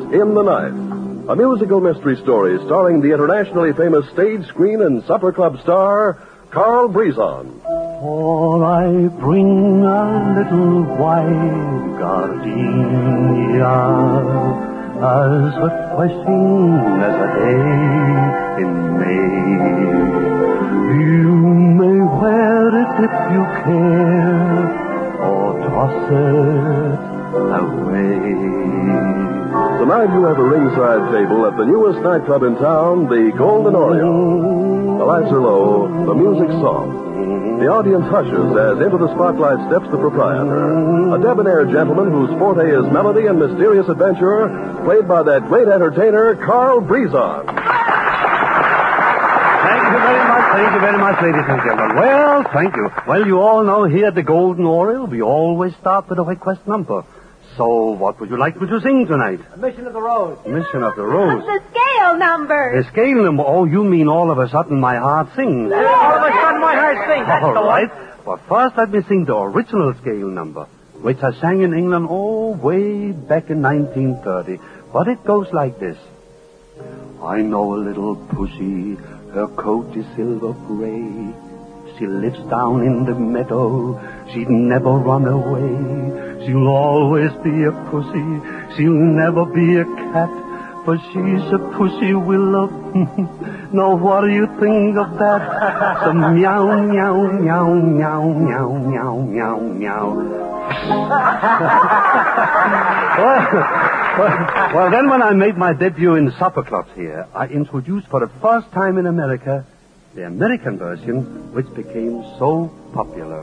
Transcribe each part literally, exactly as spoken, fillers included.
In the Night, a musical mystery story starring the internationally famous stage, screen, and supper club star, Carl Brizon. For I bring a little white gardenia as refreshing as a day in May. You may wear it if you care, or toss it away. Tonight you have a ringside table at the newest nightclub in town, the Golden Oriole. The lights are low, the music's soft. The audience hushes as into the spotlight steps the proprietor, a debonair gentleman whose forte is melody and mysterious adventure, played by that great entertainer, Carl Brizon. Thank you very much, thank you very much, ladies and gentlemen. Well, thank you. Well, you all know here at the Golden Oriole, we always start with a request number. So, what would you like me to sing tonight? A Mission of the Rose. Mission of the Rose. The scale number. The scale number. Oh, you mean all of a sudden my heart sings. Yeah, all of a sudden my heart sings. That's All the right. one. Well, first let me sing the original scale number, which I sang in England, oh, way back in nineteen thirty. But it goes like this. I know a little pussy, her coat is silver gray. She lives down in the meadow, she'd never run away. She'll always be a pussy, she'll never be a cat, for she's a pussy willow. Now what do you think of that? So meow, meow, meow, meow, meow, meow, meow, meow. well, well, well, then when I made my debut in the supper clubs here, I introduced for the first time in America the American version, which became so popular.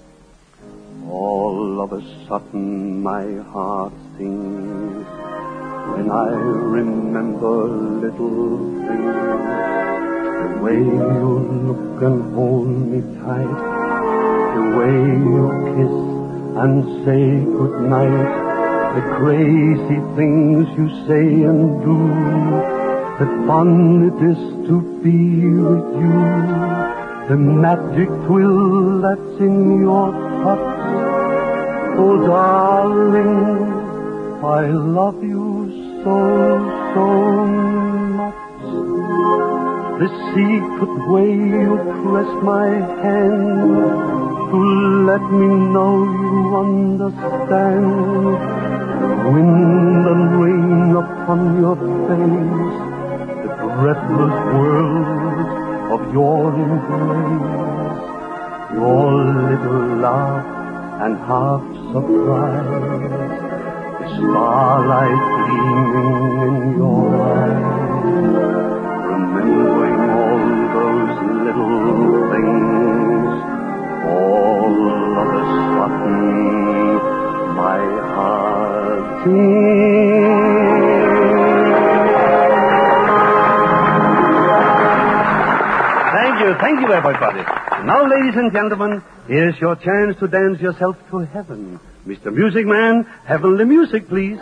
All of a sudden my heart sings when I remember little things. The way you look and hold me tight, the way you kiss and say goodnight, the crazy things you say and do, the fun it is to be with you, the magic thrill that's in your touch. Oh, darling, I love you so, so much. The secret way you press my hand to let me know you understand. Wind and rain upon your face, breathless world of your embrace, your little laugh and half surprise, the starlight gleaming in your eyes, remembering all those little things, all of a sudden my heart sings. Thank you, everybody. Now, ladies and gentlemen, here's your chance to dance yourself to heaven. Mister Music Man, heavenly music, please.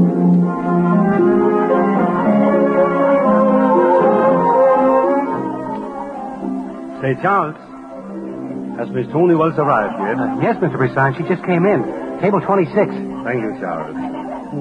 Say, Charles, has Miss Tony Wells arrived yet? Uh, yes, Mister Brizon, she just came in. Table twenty-six. Thank you, Charles.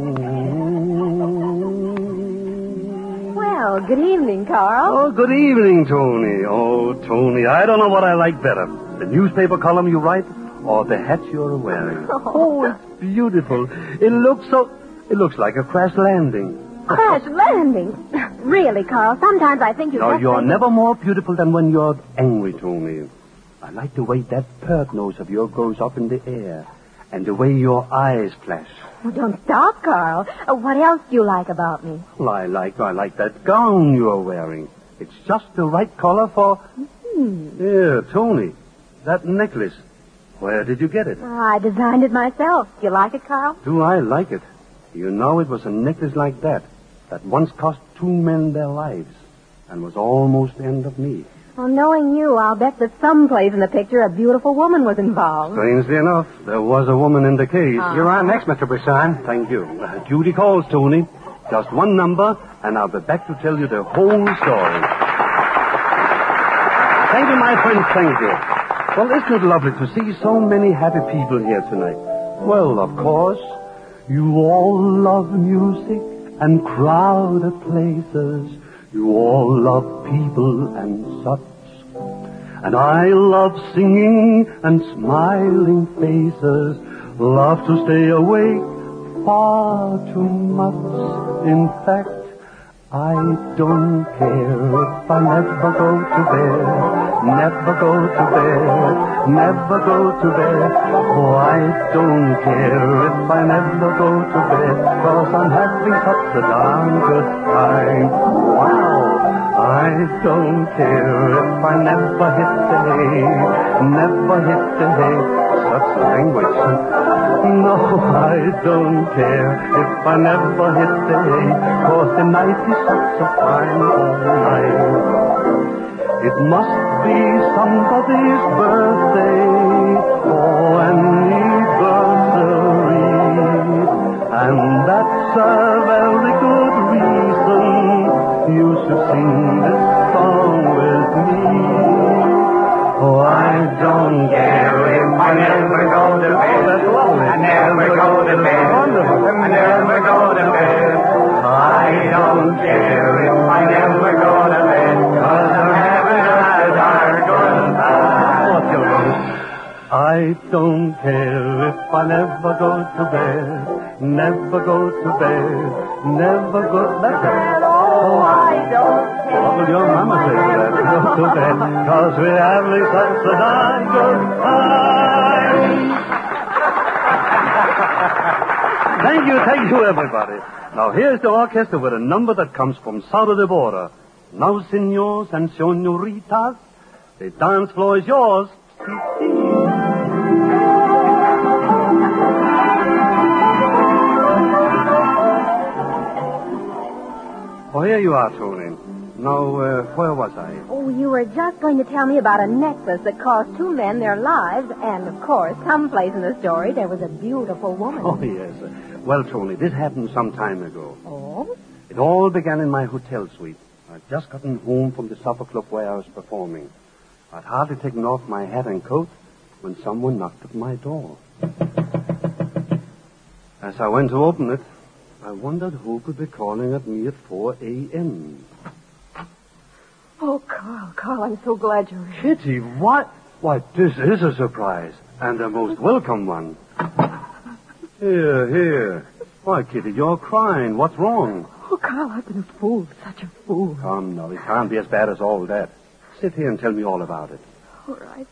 Well, good evening, Carl. Oh, good evening, Tony. Oh, Tony, I don't know what I like better. The newspaper column you write or the hat you're wearing. Oh, it's beautiful. It looks so... It looks like a crash landing. Crash landing? Really, Carl, sometimes I think you No, just you're think never more beautiful than when you're angry, Tony. I like the way that pert nose of yours goes up in the air and the way your eyes flash. Oh, don't stop, Carl. Uh, what else do you like about me? Well, I like, I like that gown you're wearing. It's just the right color for... Hmm. Yeah, Tony, that necklace. Where did you get it? I designed it myself. Do you like it, Carl? Do I like it? You know, it was a necklace like that that once cost two men their lives and was almost the end of me. Well, knowing you, I'll bet that someplace in the picture a beautiful woman was involved. Strangely enough, there was a woman in the case. Ah. You're on next, Mister Brizon. Thank you. Uh, Judy calls, Tony. Just one number, and I'll be back to tell you the whole story. Thank you, my friends, thank you. Well, isn't it lovely to see so many happy people here tonight? Well, of course, you all love music, and crowded places. You all love people and such. And I love singing and smiling faces. Love to stay awake far too much. In fact, I don't care if I never go to bed, never go to bed, never go to bed. Oh, I don't care if I never go to bed, 'cause I'm having such a darn good time. Wow! I don't care if I never hit the hay, never hit the hay. Such language. No, I don't care if I never hit the hay, 'cause the night is such a fine old night. It must be somebody's birthday or anniversary, and that's a very good reason you should sing this song with me. Oh, I don't care if I never go to bed. I never go to bed. I never go to bed. I don't care if I never go to bed, 'cause I'm having a darn good time. I don't care if I never go to bed. Never go to bed. Never go to bed. Oh, I don't care. What will your mama say to that? Go to bed, 'cause we're having such a darn good time. Thank you, thank you, everybody. Now, here's the orchestra with a number that comes from south of the border. Now, senors and senoritas, the dance floor is yours. Oh, here you are, Tony. Now, uh, where was I? Oh, you were just going to tell me about a necklace that cost two men their lives, and, of course, someplace in the story there was a beautiful woman. Oh, yes. Well, Tony, this happened some time ago. Oh? It all began in my hotel suite. I'd just gotten home from the supper club where I was performing. I'd hardly taken off my hat and coat when someone knocked at my door. As I went to open it, I wondered who could be calling at me at four a.m. Oh, Carl, Carl, I'm so glad you're here. Kitty, what? Why, this is a surprise, and a most welcome one. Here, here. Why, Kitty, you're crying. What's wrong? Oh, Carl, I've been a fool, such a fool. Come, now, it can't be as bad as all that. Sit here and tell me all about it. All right.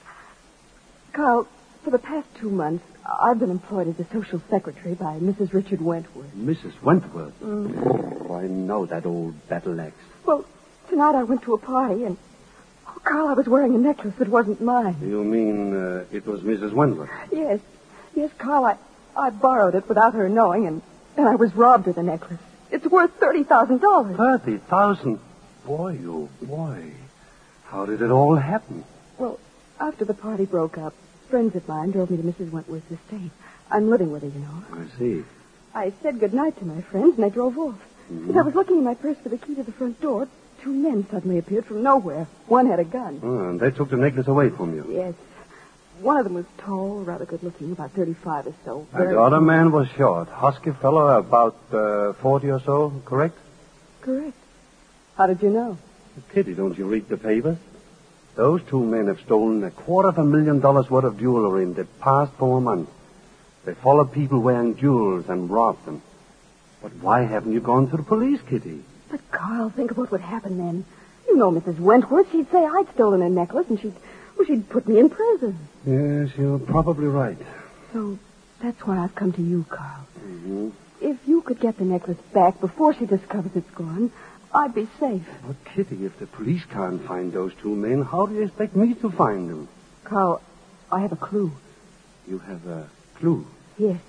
Carl, for the past two months, I've been employed as a social secretary by Missus Richard Wentworth. Missus Wentworth? Mm. Oh, I know that old battle axe. Well, tonight I went to a party, and, oh, Carl, I was wearing a necklace that wasn't mine. You mean uh, it was Missus Wentworth? Yes. Yes, Carl, I, I borrowed it without her knowing, and, and I was robbed of the necklace. It's worth thirty thousand dollars. thirty thousand dollars? Boy, oh, boy. How did it all happen? Well, after the party broke up, friends of mine drove me to Missus Wentworth's estate. I'm living with her, you know. I see. I said goodnight to my friends, and I drove off. Mm-hmm. As I was looking in my purse for the key to the front door, two men suddenly appeared from nowhere. One had a gun. Oh, and they took the necklace away from you? Yes. One of them was tall, rather good-looking, about thirty-five or so. And the other man was short, husky fellow, about uh, forty or so, correct? Correct. How did you know? Kitty, don't you read the papers? Those two men have stolen a quarter of a million dollars worth of jewelry in the past four months. They followed people wearing jewels and robbed them. But why haven't you gone to the police, Kitty? But, Carl, think of what would happen then. You know Missus Wentworth. She'd say I'd stolen a necklace, and she'd, well, she'd put me in prison. Yes, you're probably right. So that's why I've come to you, Carl. Mm-hmm. If you could get the necklace back before she discovers it's gone, I'd be safe. But, Kitty, if the police can't find those two men, how do you expect me to find them? Carl, I have a clue. You have a clue? Yes.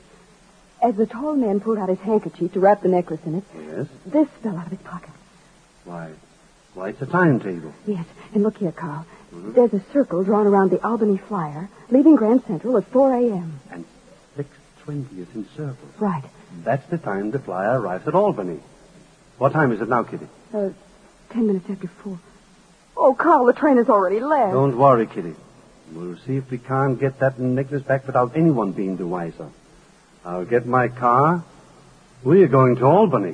As the tall man pulled out his handkerchief to wrap the necklace in it, Yes? this fell out of his pocket. Why, why, it's a timetable. Yes, and look here, Carl. Mm-hmm. There's a circle drawn around the Albany Flyer, leaving Grand Central at four a.m. And six twenty is in circle. Right. That's the time the flyer arrives at Albany. What time is it now, Kitty? Uh, ten minutes after four. Oh, Carl, the train has already left. Don't worry, Kitty. We'll see if we can't get that necklace back without anyone being the wiser. I'll get my car, We're going to Albany.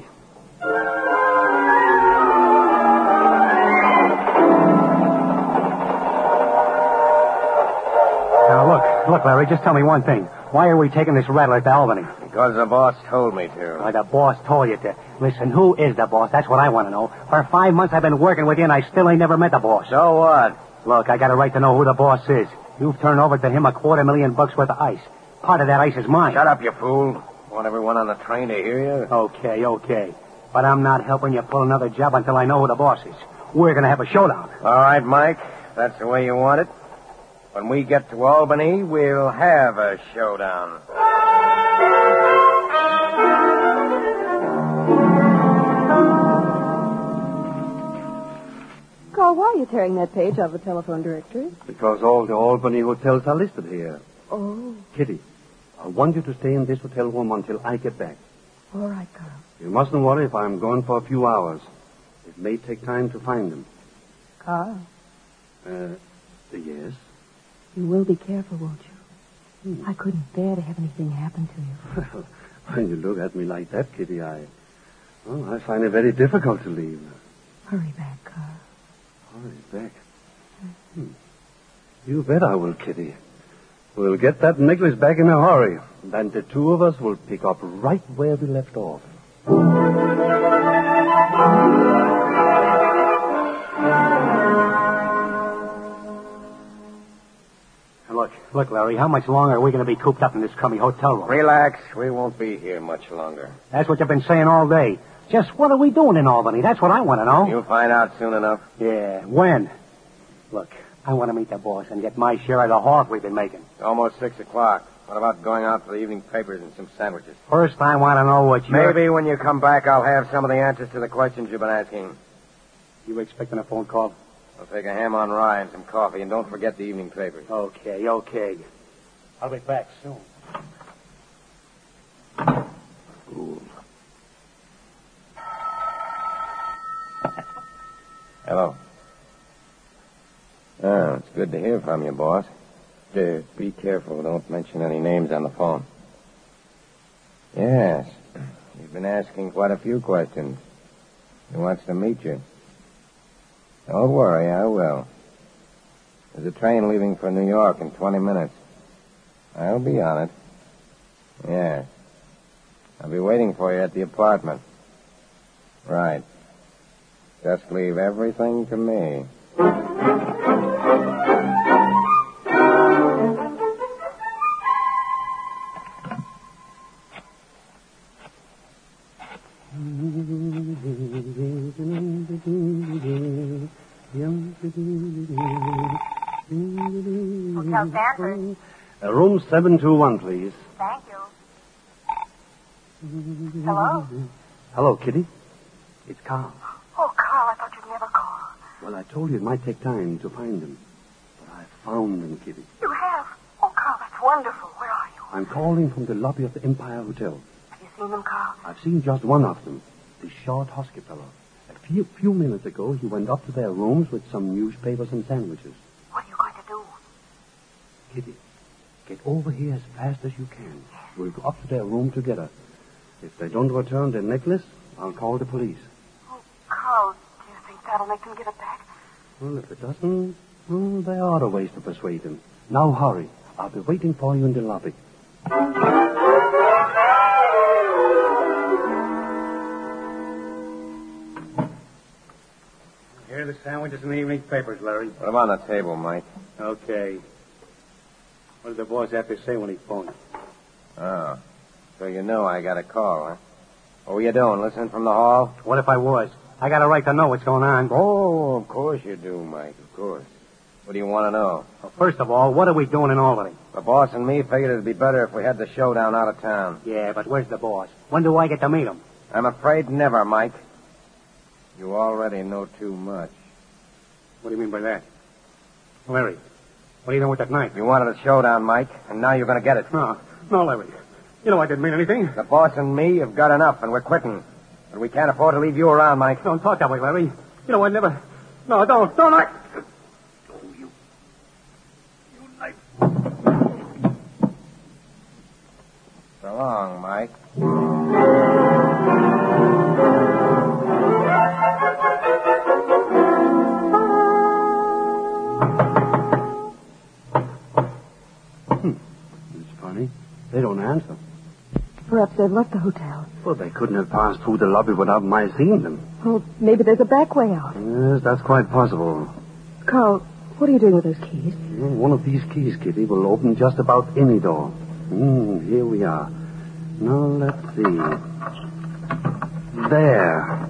Now, look, look, Larry, just tell me one thing. Why are we taking this rattler to Albany? Because the boss told me to. Why, the boss told you to. Listen, who is the boss? That's what I want to know. For five months I've been working with you, and I still ain't never met the boss. So what? Look, I got a right to know who the boss is. You've turned over to him a quarter million bucks worth of ice. Part of that ice is mine. Shut up, you fool. Want everyone on the train to hear you? Okay, okay. But I'm not helping you pull another job until I know who the boss is. We're going to have a showdown. All right, Mike. That's the way you want it. When we get to Albany, we'll have a showdown. Carl, why are you tearing that page off the telephone directory? Because all the Albany hotels are listed here. Oh, Kitty, I want you to stay in this hotel room until I get back. all right, Carl. You mustn't worry if I'm gone for a few hours. It may take time to find them. Carl, Uh, yes? you will be careful, won't you? Hmm. I couldn't bear to have anything happen to you. Well, when you look at me like that, Kitty, I... Well, I find it very difficult to leave. Hurry back, Carl. Hurry back. Hmm. You bet I will, Kitty. We'll get that necklace back in a hurry. Then the two of us will pick up right where we left off. Look, look, Larry, how much longer are we going to be cooped up in this crummy hotel room? Relax. We won't be here much longer. That's what you've been saying all day. Just what are we doing in Albany? That's what I want to know. You'll find out soon enough. Yeah, when? Look, I want to meet the boss and get my share of the horse we've been making. It's almost six o'clock. What about going out for the evening papers and some sandwiches? First, I want to know what you... Maybe when you come back, I'll have some of the answers to the questions you've been asking. You expecting a phone call? I'll take a ham on rye and some coffee, and don't forget the evening papers. Okay, okay. I'll be back soon. Ooh. Hello. Oh, it's good to hear from you, boss. Uh, be careful. Don't mention any names on the phone. Yes. You've been asking quite a few questions. He wants to meet you. Don't worry, I will. There's a train leaving for New York in twenty minutes. I'll be on it. Yes. I'll be waiting for you at the apartment. Right. Just leave everything to me. Hotel Stanford. Uh, room seven two one, please. Thank you. Hello? Hello, Kitty. It's Carl. Oh, Carl, I thought you'd never call. Well, I told you it might take time to find them. But I found them, Kitty. You have? Oh, Carl, that's wonderful. Where are you? I'm calling from the lobby of the Empire Hotel. Have you seen them, Carl? I've seen just one of them, the short husky fellow. A few, few minutes ago, he went up to their rooms with some newspapers and sandwiches. What are you going to do? Kitty, get over here as fast as you can. We'll go up to their room together. If they don't return their necklace, I'll call the police. Oh, Carl, do you think that'll make them give it back? Well, if it doesn't, well, there are other ways to persuade them. Now hurry. I'll be waiting for you in the lobby. Here are the sandwiches and the evening papers, Larry. Put them on the table, Mike. Okay. What did the boss have to say when he phoned? Oh. So you know I got a call, huh? What were you doing, listening from the hall? What if I was? I got a right to know what's going on. Oh, of course you do, Mike, of course. What do you want to know? Well, first of all, what are we doing in Albany? The boss and me figured it'd be better if we had the showdown out of town. Yeah, but where's the boss? When do I get to meet him? I'm afraid never, Mike. You already know too much. What do you mean by that? Larry, what are you doing with that knife? You wanted a showdown, Mike, and now you're going to get it. No, no, Larry. You know I didn't mean anything. The boss and me have got enough, and we're quitting. But we can't afford to leave you around, Mike. Don't talk that way, Larry. You know I never... No, don't, don't I... Oh, you... You knife. So long, Mike. It's funny. They don't answer. Perhaps they've left the hotel. Well, they couldn't have passed through the lobby without my seeing them. Well, maybe there's a back way out. Yes, that's quite possible. Carl, what are you doing with those keys? Well, one of these keys, Kitty, will open just about any door. Mm, here we are. Now, let's see. There.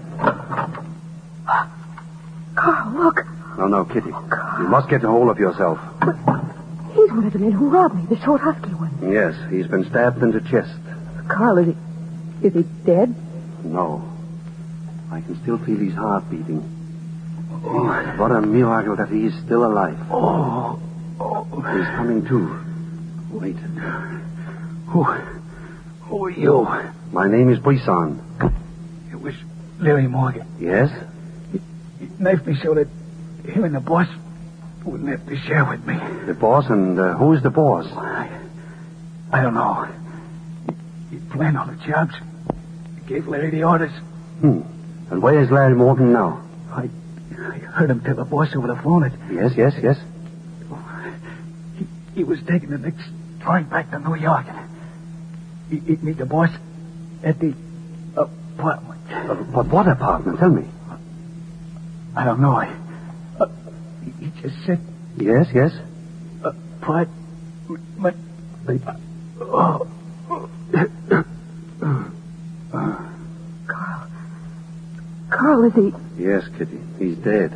Carl, look. No, no, Kitty. You must get a hold of yourself. But he's one of the men who robbed me, the short, husky one. Yes, he's been stabbed in the chest. Carl, is he... is he dead? No. I can still feel his heart beating. Oh, what a miracle that he is still alive. Oh. oh. He's coming to. Wait. Who... Who are you? My name is Brisson. It was Larry Morgan. Yes? He, he knifed me so that him and the boss wouldn't have to share with me. The boss? And uh, who is the boss? I, I don't know. He, he planned all the jobs. He gave Larry the orders. Hmm. And where is Larry Morgan now? I, I heard him tell the boss over the phone that... Yes, yes, yes. He, he was taking the next train back to New York. He, he'd meet the boss at the apartment. Uh, but what apartment? Tell me. I don't know. I, uh, he, he just said... Yes, yes. Apartment... Uh, oh. Carl. Carl, is he... Yes, Kitty. He's dead.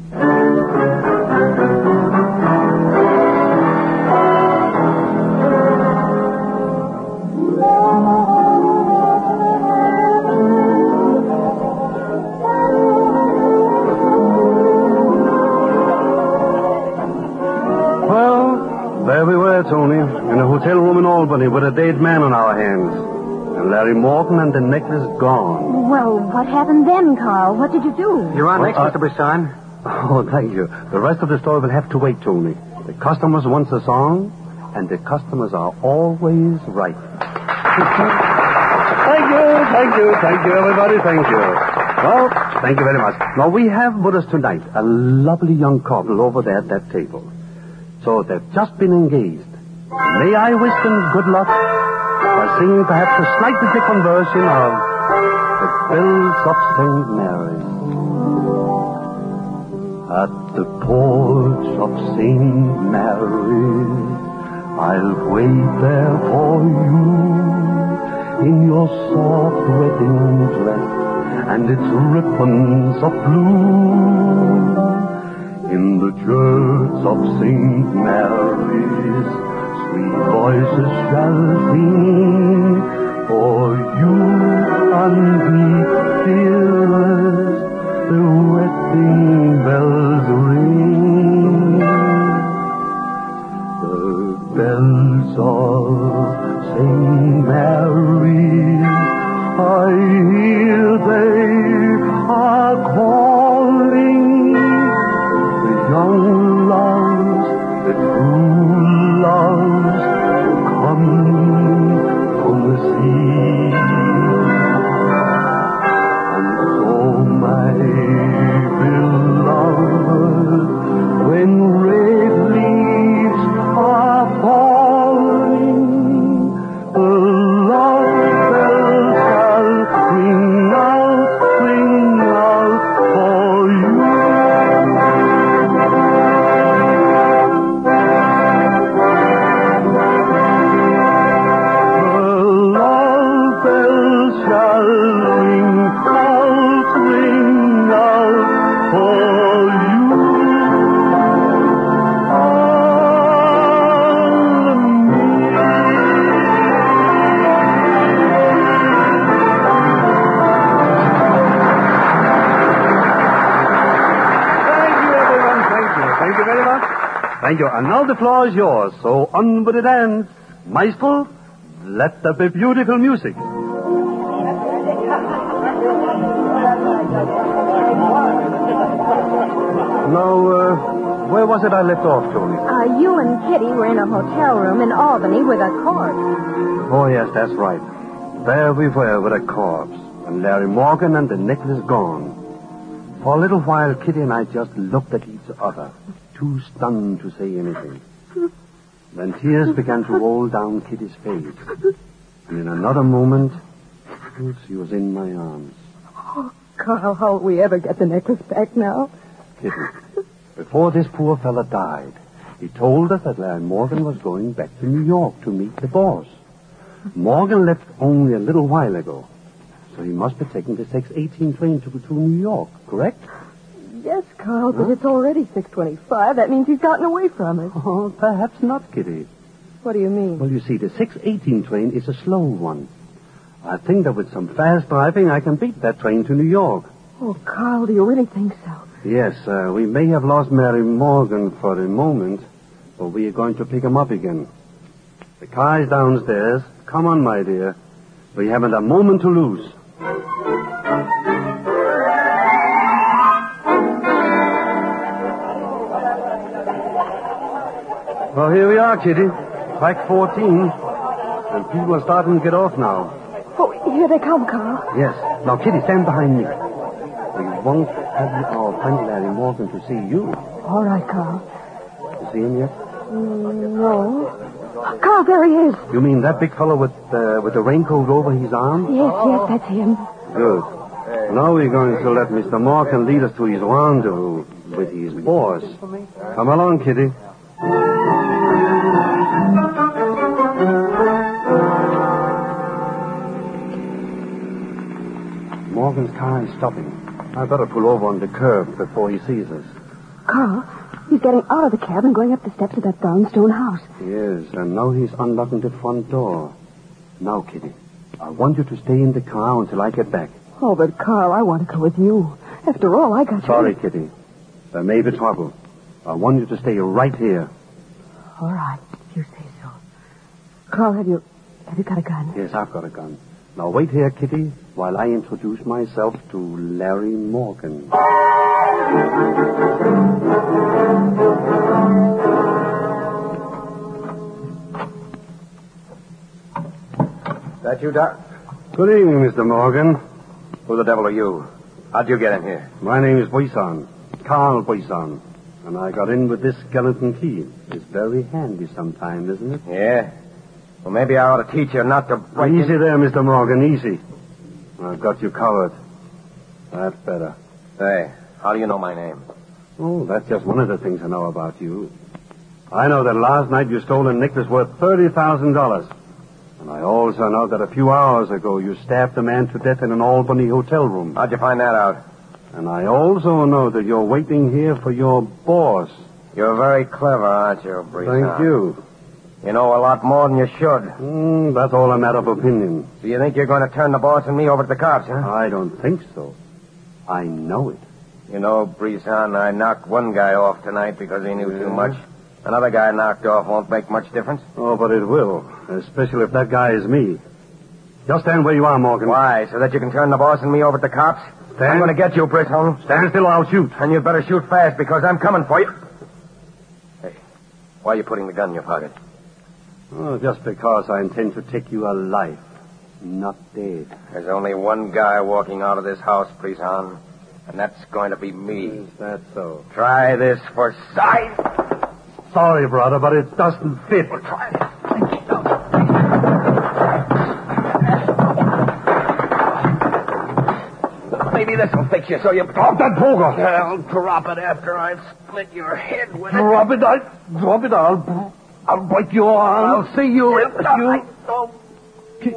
There we were, Tony, in a hotel room in Albany with a dead man on our hands. And Larry Morgan and the necklace gone. Well, what happened then, Carl? What did you do? You're on Well, next, uh, Mister Brisson. Oh, thank you. The rest of the story will have to wait, Tony. The customers want a song, and the customers are always right. Thank you, thank you, thank you, everybody, thank you. Well, thank you very much. Now, we have with us tonight a lovely young couple over there at that table. So they've just been engaged. May I wish them good luck by singing perhaps a slightly different version of The Bells of Saint Mary's. At the porch of Saint Mary's, I'll wait there for you in your soft wedding dress and its ribbons of blue. In the church of Saint Mary's, sweet voices shall sing for you and me, dearest, the wedding bells ring. The bells of Saint Mary's, I hear they are calling. Young loves, the true loves, come from the sea. And so, my beloved, when red leaves are falling, the love bells shall ring out, ring out for you. Thank you. And now the floor is yours. So on with the dance. Maestro, let there be beautiful music. Now, uh, where was it I left off, Tony? Uh, you and Kitty were in a hotel room in Albany with a corpse. Oh, yes, that's right. There we were with a corpse. And Larry Morgan and the necklace gone. For a little while, Kitty and I just looked at each other, too stunned to say anything. Then tears began to roll down Kitty's face. And in another moment, she was in my arms. Oh, Carl, how will we ever get the necklace back now? Kitty, before this poor fella died, he told us that Larry Morgan was going back to New York to meet the boss. Morgan left only a little while ago, so he must be taking the six eighteen train to, to New York, correct? Yes, Carl, but huh? It's already six twenty-five. That means he's gotten away from it. Oh, perhaps not, Kitty. What do you mean? Well, you see, the six eighteen train is a slow one. I think that with some fast driving, I can beat that train to New York. Oh, Carl, do you really think so? Yes, uh, we may have lost Mary Morgan for a moment, but we are going to pick him up again. The car is downstairs. Come on, my dear. We haven't a moment to lose. Well, here we are, Kitty. Track fourteen. And people are starting to get off now. Oh, here they come, Carl. Yes. Now, Kitty, stand behind me. We won't have our friend Larry Morgan to see you. All right, Carl. You see him yet? Mm, no. Carl, there he is. You mean that big fellow with, uh, with the raincoat over his arm? Yes, yes, that's him. Good. Now we're going to let Mister Morgan lead us to his rendezvous with his boss. Come along, Kitty. Morgan's car is stopping. I better pull over on the curb before he sees us. Carl, he's getting out of the cab and going up the steps of that brownstone house. Yes, and now he's unlocking the front door. Now, Kitty, I want you to stay in the car until I get back. Oh, but Carl, I want to go with you. After all, I got you. Sorry, Kitty. There may be trouble. I want you to stay right here. All right, if you say so. Carl, have you have you got a gun? Yes, I've got a gun. Now wait here, Kitty, while I introduce myself to Larry Morgan. That you, Doc? Good evening, Mister Morgan. Who the devil are you? How'd you get in here? My name is Buisson, Carl Buisson, and I got in with this skeleton key. It's very handy sometimes, isn't it? Yeah. Well, maybe I ought to teach you not to break Easy in... there, Mister Morgan, easy. I've got you covered. That's better. Hey, how do you know my name? Oh, that's just one of the things I know about you. I know that last night you stole a necklace worth thirty thousand dollars. And I also know that a few hours ago you stabbed a man to death in an Albany hotel room. How'd you find that out? And I also know that you're waiting here for your boss. You're very clever, aren't you, Brisson? Thank you. You know a lot more than you should. Mm, that's all a matter of opinion. Do you think you're going to turn the boss and me over to the cops, huh? I don't think so. I know it. You know, Brisson, I knocked one guy off tonight because he knew yeah. too much. Another guy knocked off won't make much difference. Oh, but it will, especially if that guy is me. Just stand where you are, Morgan. Why, so that you can turn the boss and me over to the cops? Stand. I'm going to get you, Brisson. Stand still or I'll shoot. And you'd better shoot fast because I'm coming for you. Hey, why are you putting the gun in your pocket? Oh, just because I intend to take you alive, not dead. There's only one guy walking out of this house, Brisson, and that's going to be me. Is that so? Try this for size. Sorry, brother, but it doesn't fit. Well, try it. Maybe this will fix you so you... Drop that poker! I'll drop it after I've split your head with it. Drop it, I... Drop it, I'll... I'll break your arm. I'll see you in... You... Oh. Ki-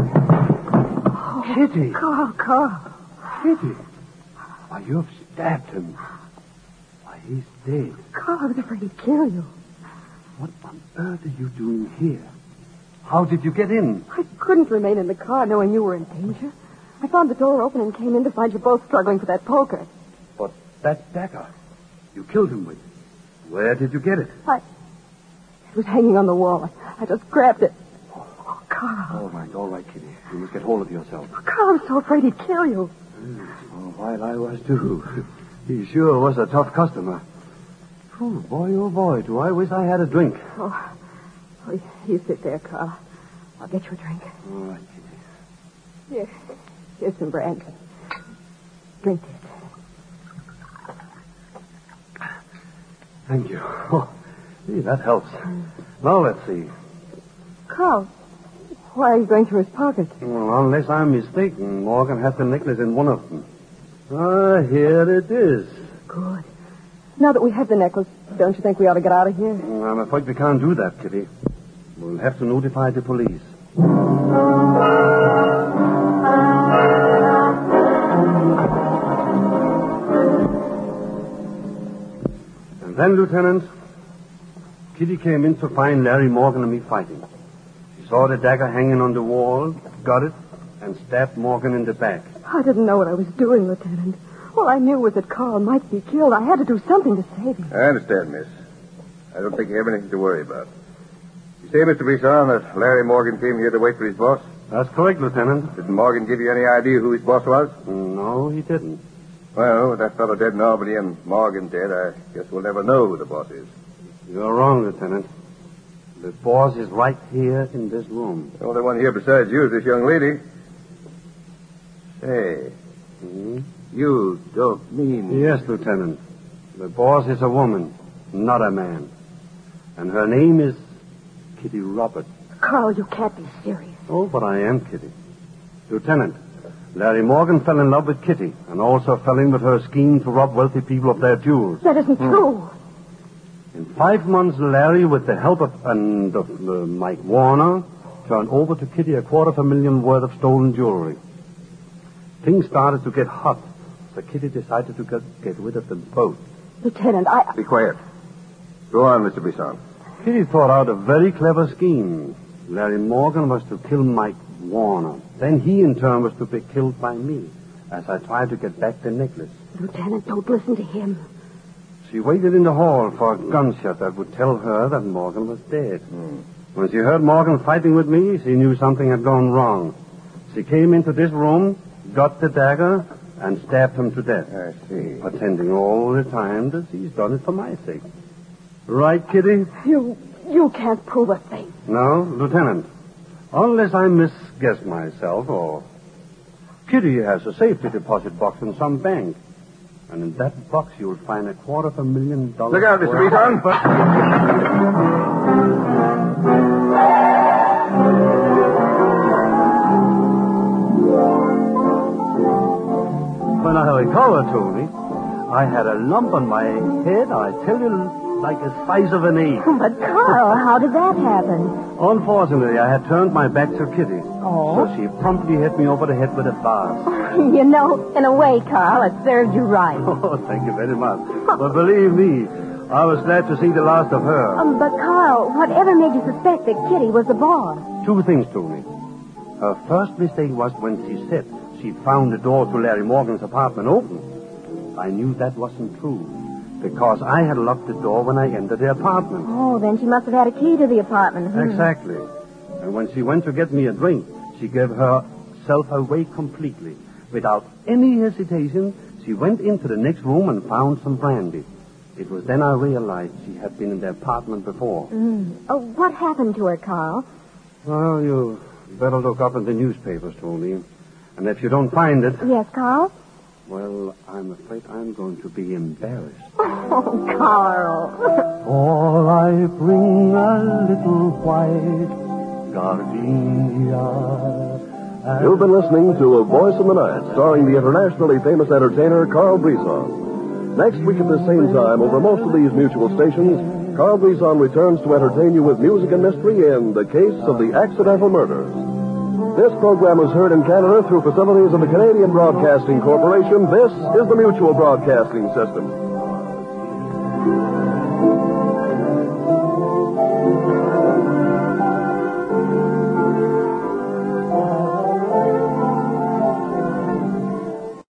Kitty. Carl, Carl. Kitty. Why, you've stabbed him. Why, he's dead. Carl, I was afraid he'd kill you. What on earth are you doing here? How did you get in? I couldn't remain in the car knowing you were in danger. I found the door open and came in to find you both struggling for that poker. But that dagger you killed him with, where did you get it? I... It was hanging on the wall. I just grabbed it. Oh, Carl. All right, all right, Kitty. You must get hold of yourself. Oh, Carl, I was so afraid he'd kill you. Oh, while I was, too. He sure was a tough customer. Oh, boy, oh, boy, do I wish I had a drink. Oh, oh you sit there, Carl. I'll get you a drink. All right, Kitty. Here. Here's some brandy. Drink it. Thank you. Oh, Gee, that helps. Now, let's see. Carl, why are you going through his pockets? Well, unless I'm mistaken, Morgan has the necklace in one of them. Ah, here it is. Good. Now that we have the necklace, don't you think we ought to get out of here? I'm afraid we can't do that, Kitty. We'll have to notify the police. And then, Lieutenant, Kitty came in to find Larry Morgan and me fighting. She saw the dagger hanging on the wall, got it, and stabbed Morgan in the back. I didn't know what I was doing, Lieutenant. All I knew was that Carl might be killed. I had to do something to save him. I understand, miss. I don't think you have anything to worry about. You say, Mister Brisson, that Larry Morgan came here to wait for his boss? That's correct, Lieutenant. Didn't Morgan give you any idea who his boss was? No, he didn't. Well, with that fellow dead in Albany and Morgan dead, I guess we'll never know who the boss is. You're wrong, Lieutenant. The boss is right here in this room. The only one here besides you is this young lady. Say, Hmm? you don't mean... Yes, Lieutenant. The boss is a woman, not a man. And her name is Kitty Robert. Carl, you can't be serious. Oh, but I am, Kitty. Lieutenant, Larry Morgan fell in love with Kitty and also fell in with her scheme to rob wealthy people of their jewels. That isn't true. In five months, Larry, with the help of, and of uh, Mike Warner, turned over to Kitty a quarter of a million worth of stolen jewelry. Things started to get hot, so Kitty decided to get, get rid of them both. Lieutenant, I... Be quiet. Go on, Mister Brisson. Kitty thought out a very clever scheme. Larry Morgan was to kill Mike Warner. Then he, in turn, was to be killed by me as I tried to get back the necklace. Lieutenant, don't listen to him. She waited in the hall for a gunshot that would tell her that Morgan was dead. Hmm. When she heard Morgan fighting with me, she knew something had gone wrong. She came into this room, got the dagger, and stabbed him to death. I see. Pretending all the time that she's done it for my sake. Right, Kitty? You... you can't prove a thing. No, Lieutenant. Unless I misguess myself, or... Kitty has a safety deposit box in some bank. And in that box you'll find a quarter of a million dollars. Look out, Mister Brisson. But... When I recovered, Tony, I had a lump on my head, I tell you, like the size of an egg. But, Carl, how did that happen? Unfortunately, I had turned my back to Kitty. Oh? So she promptly hit me over the head with a vase. You know, in a way, Carl, it served you right. Oh, thank you very much. But believe me, I was glad to see the last of her. Um, but, Carl, whatever made you suspect that Kitty was the boss? Two things, Tony. Her first mistake was when she said she found the door to Larry Morgan's apartment open. I knew that wasn't true, because I had locked the door when I entered the apartment. Oh, then she must have had a key to the apartment. Hmm. Exactly. And when she went to get me a drink, she gave herself away completely. Without any hesitation, she went into the next room and found some brandy. It was then I realized she had been in the apartment before. Mm. Oh, what happened to her, Carl? Well, you better look up in the newspapers, Tony. And if you don't find it... Yes, Carl? Well, I'm afraid I'm going to be embarrassed. Oh, Carl. For I bring a little white gardenia. You've been listening to A Voice in the Night, starring the internationally famous entertainer Carl Brisson. Next week at the same time, over most of these mutual stations, Carl Brisson returns to entertain you with music and mystery in The Case of the Accidental Murders. This program was heard in Canada through facilities of the Canadian Broadcasting Corporation. This is the Mutual Broadcasting System.